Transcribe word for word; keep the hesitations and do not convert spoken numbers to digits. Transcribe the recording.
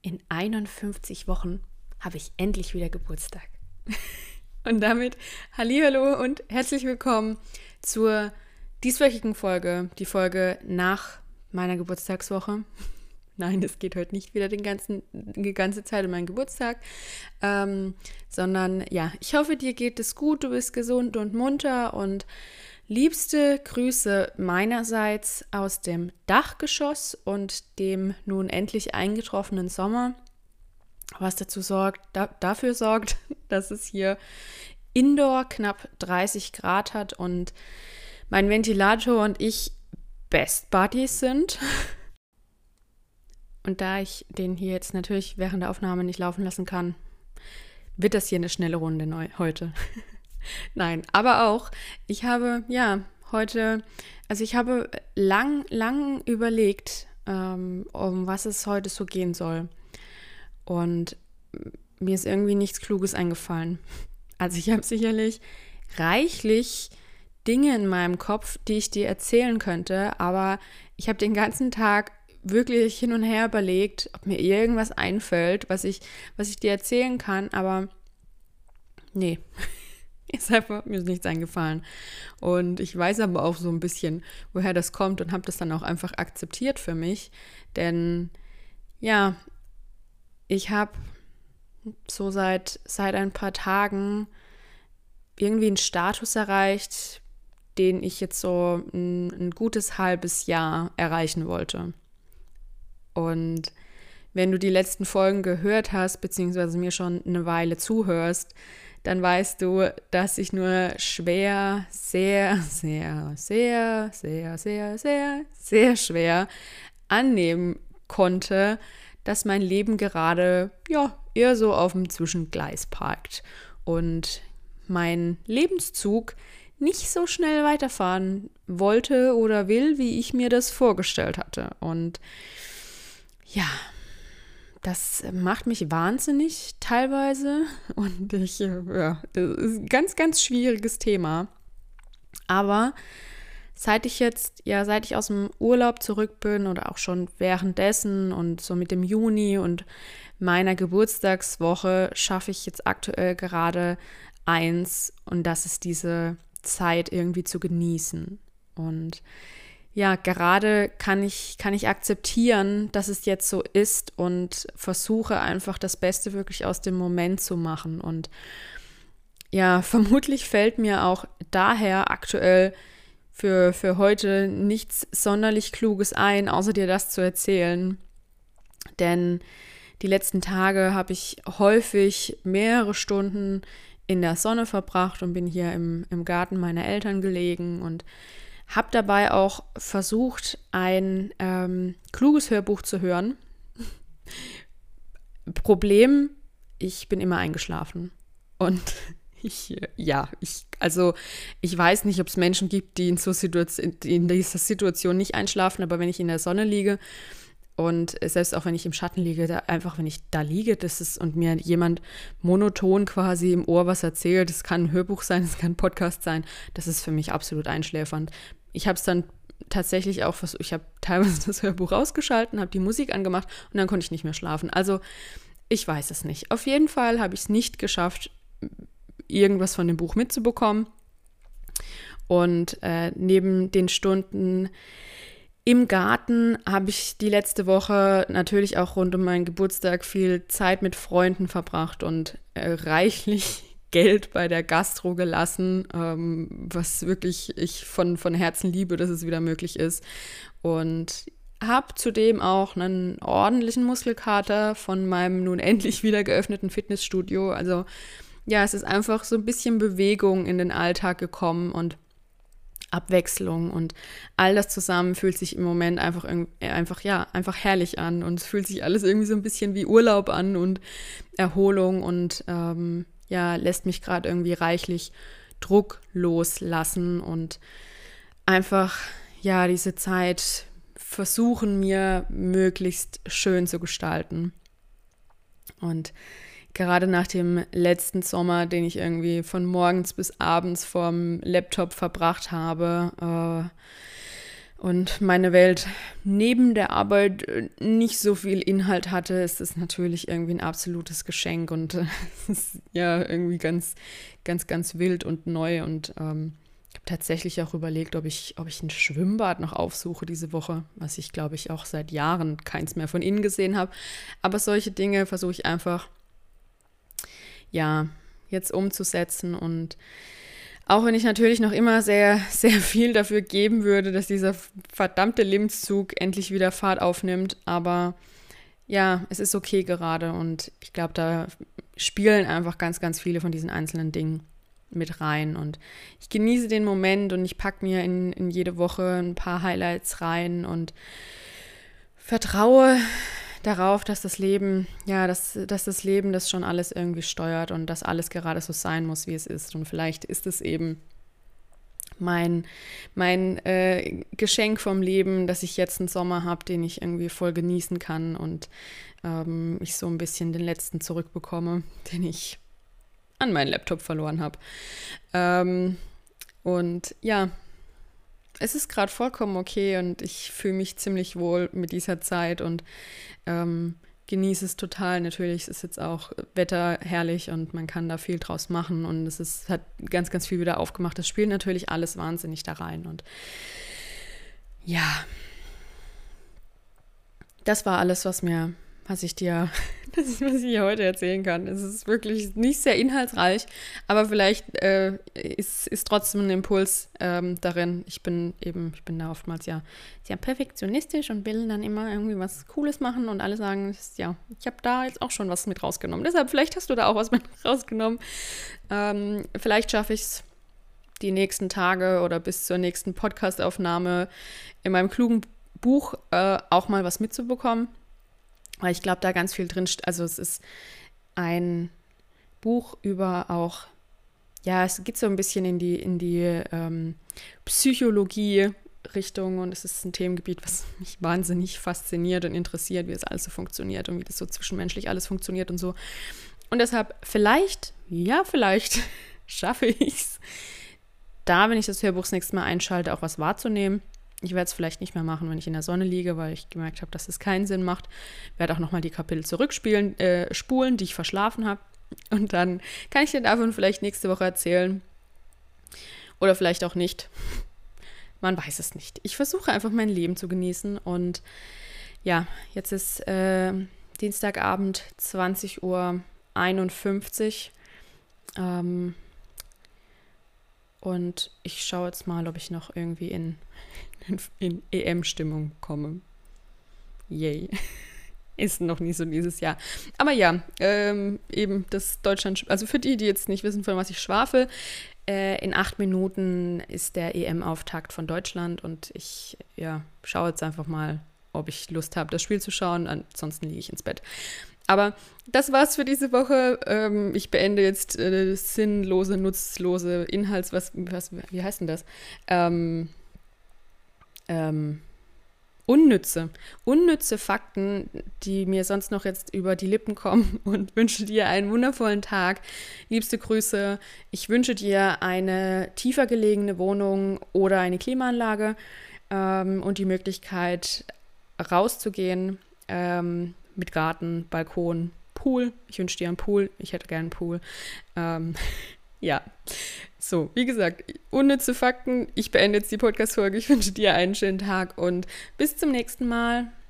in einundfünfzig Wochen habe ich endlich wieder Geburtstag. Und damit hallihallo und herzlich willkommen zur dieswöchigen Folge, die Folge nach meiner Geburtstagswoche. Nein, es geht heute nicht wieder den ganzen, die ganze Zeit um meinen Geburtstag, ähm, sondern ja, ich hoffe, dir geht es gut, du bist gesund und munter und liebste Grüße meinerseits aus dem Dachgeschoss und dem nun endlich eingetroffenen Sommer, was dazu sorgt, da, dafür sorgt, dass es hier indoor knapp dreißig Grad hat und mein Ventilator und ich Best Buddies sind. Und da ich den hier jetzt natürlich während der Aufnahme nicht laufen lassen kann, wird das hier eine schnelle Runde neu heute. Nein, aber auch, ich habe, ja, heute, also ich habe lang, lang überlegt, ähm, um was es heute so gehen soll. Und mir ist irgendwie nichts Kluges eingefallen. Also ich habe sicherlich reichlich Dinge in meinem Kopf, die ich dir erzählen könnte, aber ich habe den ganzen Tag wirklich hin und her überlegt, ob mir irgendwas einfällt, was ich, was ich dir erzählen kann, aber nee. Ist einfach, mir ist nichts eingefallen. Und ich weiß aber auch so ein bisschen, woher das kommt und habe das dann auch einfach akzeptiert für mich. Denn ja, ich habe so seit, seit ein paar Tagen irgendwie einen Status erreicht, den ich jetzt so ein, ein gutes halbes Jahr erreichen wollte. Und wenn du die letzten Folgen gehört hast, beziehungsweise mir schon eine Weile zuhörst, dann weißt du, dass ich nur schwer, sehr, sehr, sehr, sehr, sehr, sehr, sehr schwer annehmen konnte, dass mein Leben gerade, ja, eher so auf dem Zwischengleis parkt und mein Lebenszug nicht so schnell weiterfahren wollte oder will, wie ich mir das vorgestellt hatte. Und ja, das macht mich wahnsinnig teilweise und ich, ja, das ist ein ganz, ganz schwieriges Thema. Aber seit ich jetzt, ja, seit ich aus dem Urlaub zurück bin oder auch schon währenddessen und so mit dem Juni und meiner Geburtstagswoche schaffe ich jetzt aktuell gerade eins und das ist diese Zeit irgendwie zu genießen. Und ja, gerade kann ich, kann ich akzeptieren, dass es jetzt so ist und versuche einfach das Beste wirklich aus dem Moment zu machen. Und ja, vermutlich fällt mir auch daher aktuell für, für heute nichts sonderlich Kluges ein, außer dir das zu erzählen. Denn die letzten Tage habe ich häufig mehrere Stunden in der Sonne verbracht und bin hier im, im Garten meiner Eltern gelegen und habe dabei auch versucht, ein ähm, kluges Hörbuch zu hören. Problem, ich bin immer eingeschlafen. Und ich, ja, ich, also ich weiß nicht, ob es Menschen gibt, die in, so Situation, in dieser Situation nicht einschlafen, aber wenn ich in der Sonne liege und selbst auch wenn ich im Schatten liege, da, einfach wenn ich da liege, das ist und mir jemand monoton quasi im Ohr was erzählt, das kann ein Hörbuch sein, das kann ein Podcast sein, das ist für mich absolut einschläfernd. Ich habe es dann tatsächlich auch versucht, ich habe teilweise das Hörbuch ausgeschalten, habe die Musik angemacht und dann konnte ich nicht mehr schlafen. Also ich weiß es nicht. Auf jeden Fall habe ich es nicht geschafft, irgendwas von dem Buch mitzubekommen. Und äh, neben den Stunden im Garten habe ich die letzte Woche natürlich auch rund um meinen Geburtstag viel Zeit mit Freunden verbracht und äh, reichlich Geld bei der Gastro gelassen, ähm, was wirklich ich von, von Herzen liebe, dass es wieder möglich ist. Und habe zudem auch einen ordentlichen Muskelkater von meinem nun endlich wieder geöffneten Fitnessstudio. Also ja, es ist einfach so ein bisschen Bewegung in den Alltag gekommen und Abwechslung und all das zusammen fühlt sich im Moment einfach, einfach, ja, einfach herrlich an und es fühlt sich alles irgendwie so ein bisschen wie Urlaub an und Erholung und ähm, ja, lässt mich gerade irgendwie reichlich Druck loslassen und einfach, ja, diese Zeit versuchen, mir möglichst schön zu gestalten. Und gerade nach dem letzten Sommer, den ich irgendwie von morgens bis abends vorm Laptop verbracht habe, äh, und meine Welt neben der Arbeit nicht so viel Inhalt hatte, ist es natürlich irgendwie ein absolutes Geschenk und äh, es ist ja irgendwie ganz, ganz, ganz wild und neu und ähm, ich habe tatsächlich auch überlegt, ob ich, ob ich ein Schwimmbad noch aufsuche diese Woche, was ich, glaube ich, auch seit Jahren keins mehr von innen gesehen habe. Aber solche Dinge versuche ich einfach, ja, jetzt umzusetzen. Und auch wenn ich natürlich noch immer sehr, sehr viel dafür geben würde, dass dieser verdammte Lebenszug endlich wieder Fahrt aufnimmt. Aber ja, es ist okay gerade. Und ich glaube, da spielen einfach ganz, ganz viele von diesen einzelnen Dingen mit rein und ich genieße den Moment und ich packe mir in, in jede Woche ein paar Highlights rein und vertraue darauf, dass das Leben, ja, dass, dass das Leben das schon alles irgendwie steuert und dass alles gerade so sein muss, wie es ist und vielleicht ist es eben mein, mein äh, Geschenk vom Leben, dass ich jetzt einen Sommer habe, den ich irgendwie voll genießen kann und ähm, ich so ein bisschen den letzten zurückbekomme, den ich an meinen Laptop verloren habe. Ähm, und ja, es ist gerade vollkommen okay und ich fühle mich ziemlich wohl mit dieser Zeit und ähm, genieße es total. Natürlich ist jetzt auch Wetter herrlich und man kann da viel draus machen und es ist, hat ganz, ganz viel wieder aufgemacht. Das spielt natürlich alles wahnsinnig da rein und ja, das war alles, was mir was ich dir, das ist, was ich dir heute erzählen kann. Es ist wirklich nicht sehr inhaltsreich, aber vielleicht äh, ist, ist trotzdem ein Impuls ähm, darin. Ich bin eben, ich bin da oftmals ja sehr perfektionistisch und will dann immer irgendwie was Cooles machen und alle sagen, ja, ich habe da jetzt auch schon was mit rausgenommen. Deshalb, vielleicht hast du da auch was mit rausgenommen. Ähm, vielleicht schaffe ich es die nächsten Tage oder bis zur nächsten Podcastaufnahme in meinem klugen Buch äh, auch mal was mitzubekommen. Weil ich glaube, da ganz viel drin, also es ist ein Buch über auch, ja, es geht so ein bisschen in die, in die ähm, Psychologie-Richtung und es ist ein Themengebiet, was mich wahnsinnig fasziniert und interessiert, wie es alles so funktioniert und wie das so zwischenmenschlich alles funktioniert und so. Und deshalb vielleicht, ja, vielleicht schaffe ich es, da, wenn ich das Hörbuch das nächste Mal einschalte, auch was wahrzunehmen. Ich werde es vielleicht nicht mehr machen, wenn ich in der Sonne liege, weil ich gemerkt habe, dass es keinen Sinn macht. Ich werde auch nochmal die Kapitel zurückspielen, äh, spulen, die ich verschlafen habe. Und dann kann ich dir davon vielleicht nächste Woche erzählen. Oder vielleicht auch nicht. Man weiß es nicht. Ich versuche einfach mein Leben zu genießen. Und ja, jetzt ist äh, Dienstagabend, zwanzig Uhr einundfünfzig. Ähm, und ich schaue jetzt mal, ob ich noch irgendwie in in E M-Stimmung komme. Yay. Ist noch nie so dieses Jahr. Aber ja, ähm, eben das Deutschland, also für die, die jetzt nicht wissen, von was ich schwafel, äh, in acht Minuten ist der E M-Auftakt von Deutschland und ich ja, schaue jetzt einfach mal, ob ich Lust habe, das Spiel zu schauen. Ansonsten liege ich ins Bett. Aber das war's für diese Woche. Ähm, ich beende jetzt äh, sinnlose, nutzlose Inhalts, was, was, wie heißt denn das? Ähm, Ähm, unnütze, unnütze Fakten, die mir sonst noch jetzt über die Lippen kommen und wünsche dir einen wundervollen Tag. Liebste Grüße. Ich wünsche dir eine tiefer gelegene Wohnung oder eine Klimaanlage ähm, und die Möglichkeit rauszugehen ähm, mit Garten, Balkon, Pool. Ich wünsche dir einen Pool. Ich hätte gerne einen Pool. Ähm, ja. So, wie gesagt, unnütze Fakten. Ich beende jetzt die Podcast-Folge. Ich wünsche dir einen schönen Tag und bis zum nächsten Mal.